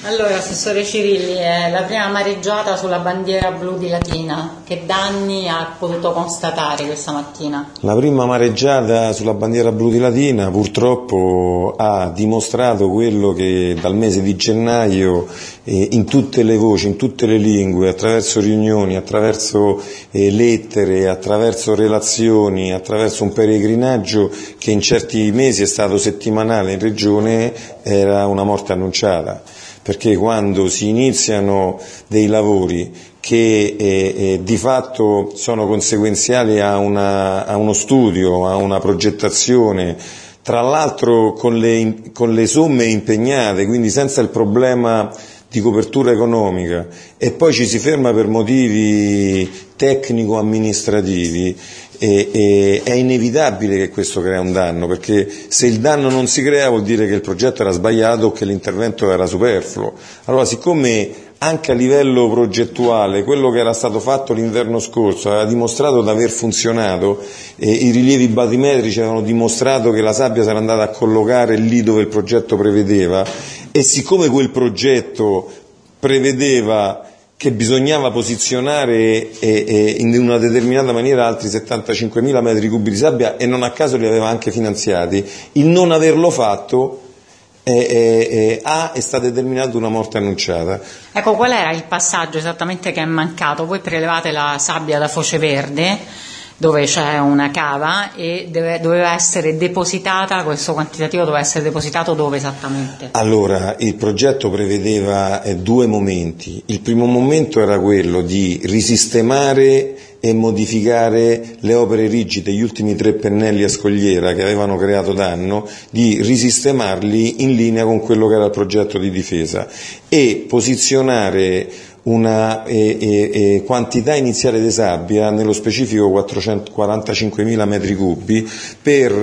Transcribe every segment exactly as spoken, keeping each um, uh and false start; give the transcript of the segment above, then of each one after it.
Allora, assessore Cirilli, è la prima mareggiata sulla bandiera blu di Latina. Che danni ha potuto constatare questa mattina? La prima mareggiata sulla bandiera blu di Latina purtroppo ha dimostrato quello che dal mese di gennaio eh, in tutte le voci, in tutte le lingue, attraverso riunioni, attraverso eh, lettere, attraverso relazioni, attraverso un peregrinaggio che in certi mesi è stato settimanale in regione, era una morte annunciata. Perché quando si iniziano dei lavori che eh, eh, di fatto sono conseguenziali a, una, a uno studio, a una progettazione, tra l'altro con le, con le somme impegnate, quindi senza il problema di copertura economica, e poi ci si ferma per motivi tecnico-amministrativi, e, e, è inevitabile che questo crea un danno, perché se il danno non si crea vuol dire che il progetto era sbagliato o che l'intervento era superfluo. Allora, siccome anche a livello progettuale quello che era stato fatto l'inverno scorso aveva dimostrato di aver funzionato, e i rilievi batimetrici avevano dimostrato che la sabbia sarà andata a collocare lì dove il progetto prevedeva, e siccome quel progetto prevedeva che bisognava posizionare eh, eh, in una determinata maniera altri settantacinquemila metri cubi di sabbia, e non a caso li aveva anche finanziati, il non averlo fatto eh, eh, eh, ha, è stata determinata una morte annunciata. Ecco, qual era il passaggio esattamente che è mancato? Voi prelevate la sabbia da Foce Verde, dove c'è una cava, e deve, doveva essere depositata, questo quantitativo doveva essere depositato dove esattamente? Allora, il progetto prevedeva eh, due momenti. Il primo momento era quello di risistemare e modificare le opere rigide, gli ultimi tre pennelli a scogliera che avevano creato danno, di risistemarli in linea con quello che era il progetto di difesa, e posizionare una eh, eh, quantità iniziale di sabbia, nello specifico quattrocentoquarantacinquemila metri cubi, per,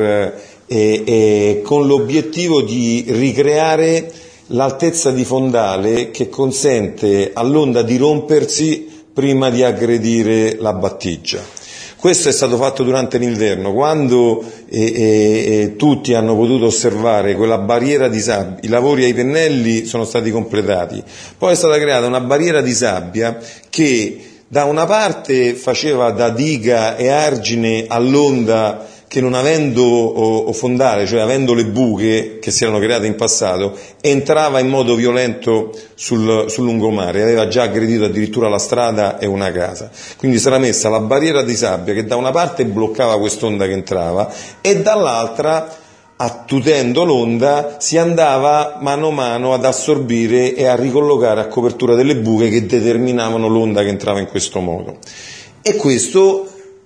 eh, eh, con l'obiettivo di ricreare l'altezza di fondale che consente all'onda di rompersi prima di aggredire la battigia. Questo è stato fatto durante l'inverno, quando eh, eh, tutti hanno potuto osservare quella barriera di sabbia. I lavori ai pennelli sono stati completati, poi è stata creata una barriera di sabbia che da una parte faceva da diga e argine all'onda che, non avendo o, o fondale, cioè avendo le buche che si erano create in passato, entrava in modo violento sul, sul lungomare, aveva già aggredito addirittura la strada e una casa. Quindi si era messa la barriera di sabbia che da una parte bloccava quest'onda che entrava, e dall'altra, attutendo l'onda, si andava mano a mano ad assorbire e a ricollocare a copertura delle buche che determinavano l'onda che entrava in questo modo. E questo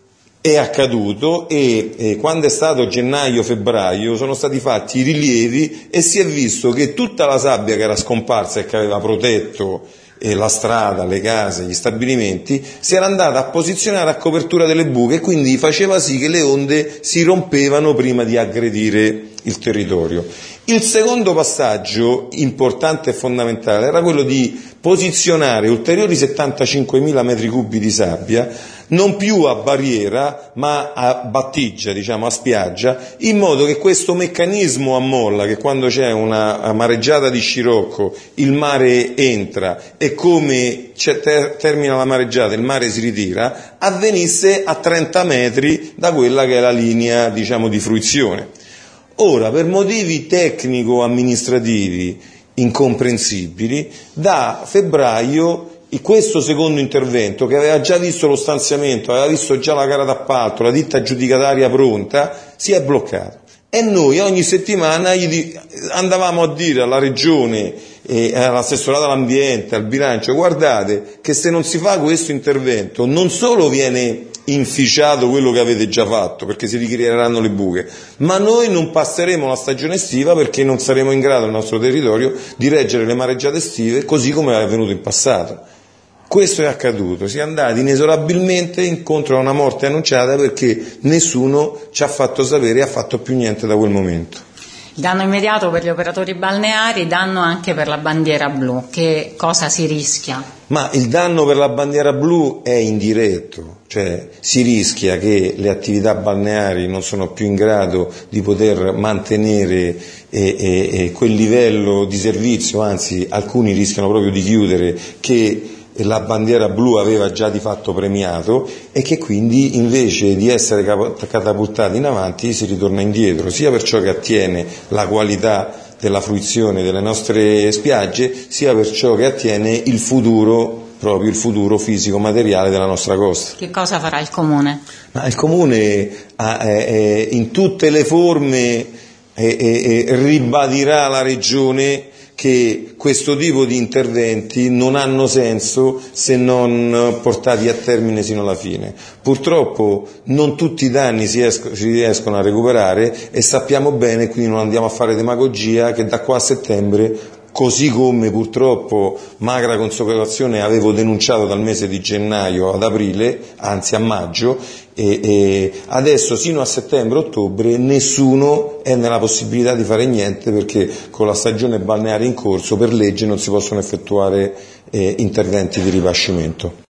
è accaduto, e eh, quando è stato gennaio-febbraio sono stati fatti i rilievi, e si è visto che tutta la sabbia che era scomparsa e che aveva protetto eh, la strada, le case, gli stabilimenti, si era andata a posizionare a copertura delle buche, e quindi faceva sì che le onde si rompevano prima di aggredire il territorio. Il secondo passaggio importante e fondamentale era quello di posizionare ulteriori settantacinquemila metri cubi di sabbia, non più a barriera ma a battigia, diciamo a spiaggia, in modo che questo meccanismo a molla, che quando c'è una mareggiata di scirocco il mare entra, e come ter- termina la mareggiata il mare si ritira, avvenisse a trenta metri da quella che è la linea, diciamo, di fruizione. Ora, per motivi tecnico-amministrativi incomprensibili, da febbraio questo secondo intervento, che aveva già visto lo stanziamento, aveva visto già la gara d'appalto, la ditta aggiudicataria pronta, si è bloccato. E noi ogni settimana gli andavamo a dire alla regione, e all'assessorato all'ambiente, al bilancio: guardate che se non si fa questo intervento non solo viene inficiato quello che avete già fatto, perché si ricreeranno le buche, ma noi non passeremo la stagione estiva, perché non saremo in grado nel nostro territorio di reggere le mareggiate estive, così come è avvenuto in passato. Questo è accaduto, si è andati inesorabilmente incontro a una morte annunciata, perché nessuno ci ha fatto sapere e ha fatto più niente da quel momento. Il danno immediato per gli operatori balneari, danno anche per la bandiera blu. Che cosa si rischia? Ma il danno per la bandiera blu è indiretto, cioè si rischia che le attività balneari non sono più in grado di poter mantenere eh, eh, quel livello di servizio, anzi alcuni rischiano proprio di chiudere, che la bandiera blu aveva già di fatto premiato, e che quindi invece di essere catapultati in avanti si ritorna indietro, sia per ciò che attiene la qualità della fruizione delle nostre spiagge, sia per ciò che attiene il futuro, proprio il futuro fisico-materiale della nostra costa. Che cosa farà il Comune? Ma il Comune ha, eh, in tutte le forme eh, eh, ribadirà alla Regione che questo tipo di interventi non hanno senso se non portati a termine sino alla fine. Purtroppo non tutti i danni si, esco, si riescono a recuperare, e sappiamo bene, quindi non andiamo a fare demagogia, che da qua a settembre, così come purtroppo magra consapevolezza avevo denunciato dal mese di gennaio ad aprile, anzi a maggio, e, e adesso sino a settembre-ottobre nessuno è nella possibilità di fare niente, perché con la stagione balneare in corso per legge non si possono effettuare eh, interventi di ripascimento.